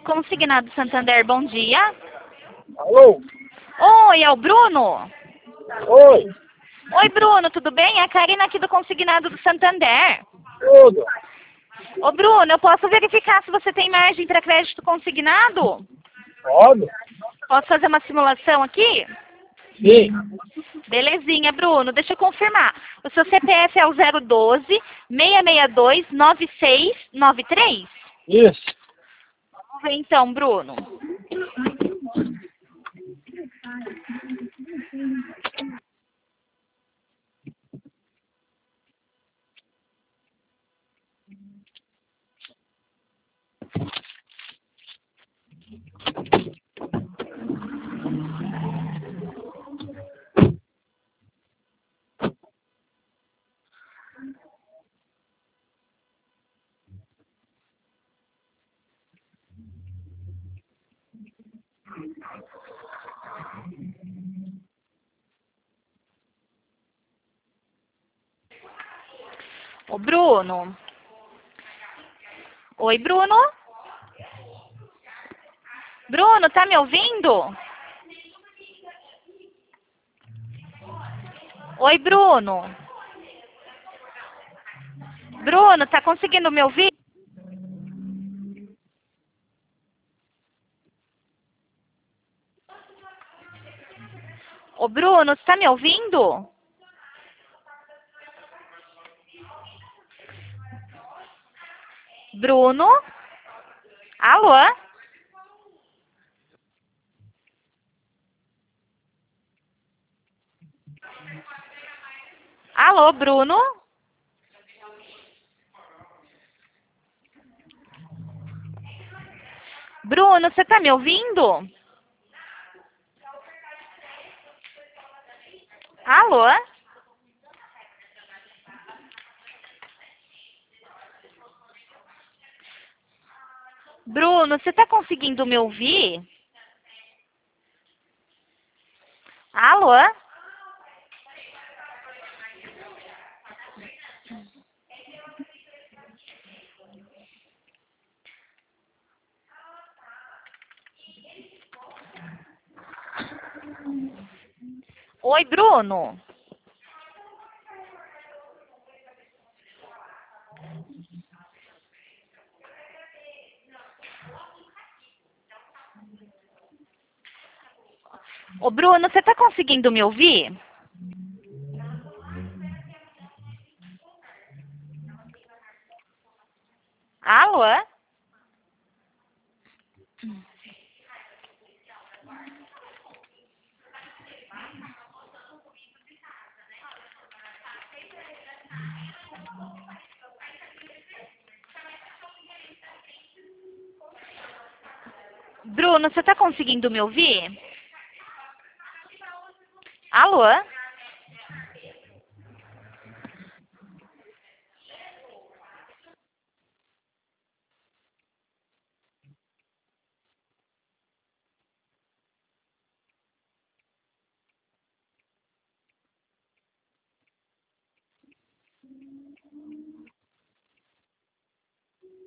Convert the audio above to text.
Consignado Santander, bom dia. Alô? Oi, é o Bruno? Oi, Oi, Bruno, tudo bem? É a Karina aqui do Consignado do Santander. tudo? Ô, Bruno, eu posso verificar se você tem margem para crédito consignado? Pode? Posso fazer uma simulação aqui? Sim. Belezinha, Bruno. Deixa eu confirmar. O seu CPF é o 012 662 9693? Isso. Vamos ver então, Bruno. Ô, Bruno. Oi, Bruno? Bruno, tá me ouvindo? Oi, Bruno. Bruno, tá conseguindo me ouvir? Ô, Bruno, você tá me ouvindo? Bruno? Alô? Alô, Bruno? Bruno, você tá me ouvindo? Alô? Bruno, você tá conseguindo me ouvir? Alô? Oi, Bruno. Ô, Bruno, você tá conseguindo me ouvir? Alô? Bruno, você tá conseguindo me ouvir? Alô?